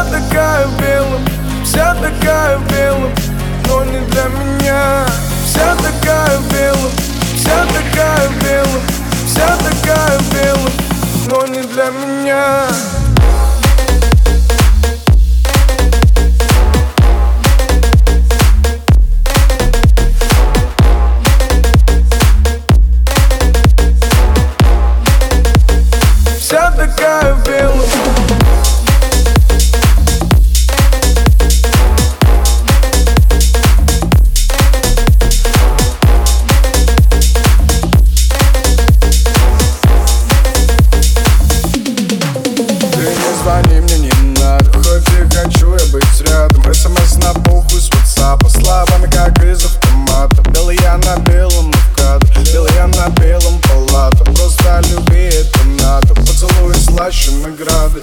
такая в белом, вся такая в белом, но не для меня. Вся такая в белом, вся такая в белом, вся такая в белом, но не для меня. Вся такая в белом. Звони мне не надо, хоть и хочу я быть рядом. СМС на похуй с WhatsApp, словами как из автомата. Белый я на белом кадр, белый я на белом палата. Просто люби, это надо, поцелуй слаще награды.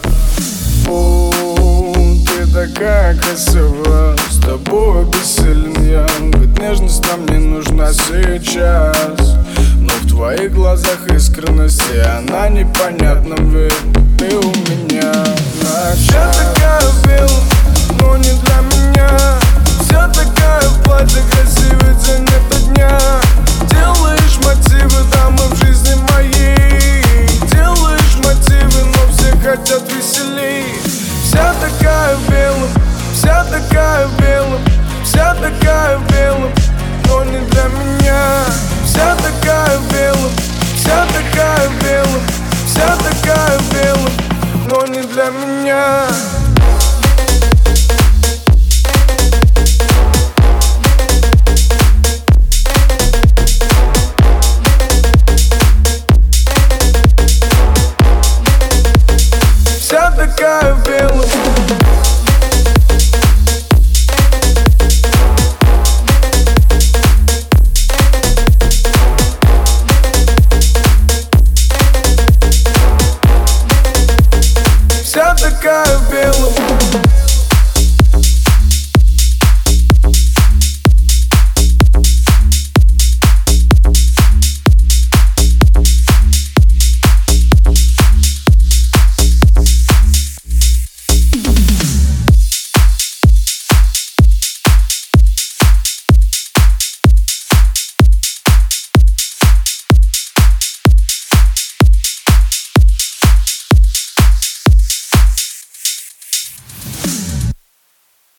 Ты такая красивая, с тобой бессилен я. Ведь нежность нам не нужна сейчас, но в твоих глазах искренность, и она непонятна, ведь ты у меня. Вся такая в белом, но не для меня. Вся такая в платье, красивый день это дня. Делаешь мотивы, дамы в жизни моей. Делаешь мотивы, но все хотят веселей. Вся такая в белом, вся такая в белом, вся такая в белом, но не для меня. Вся такая в белом, вся такая в белом, вся такая в белом, но не для меня. Вся такая в белом. Вся такая в белом.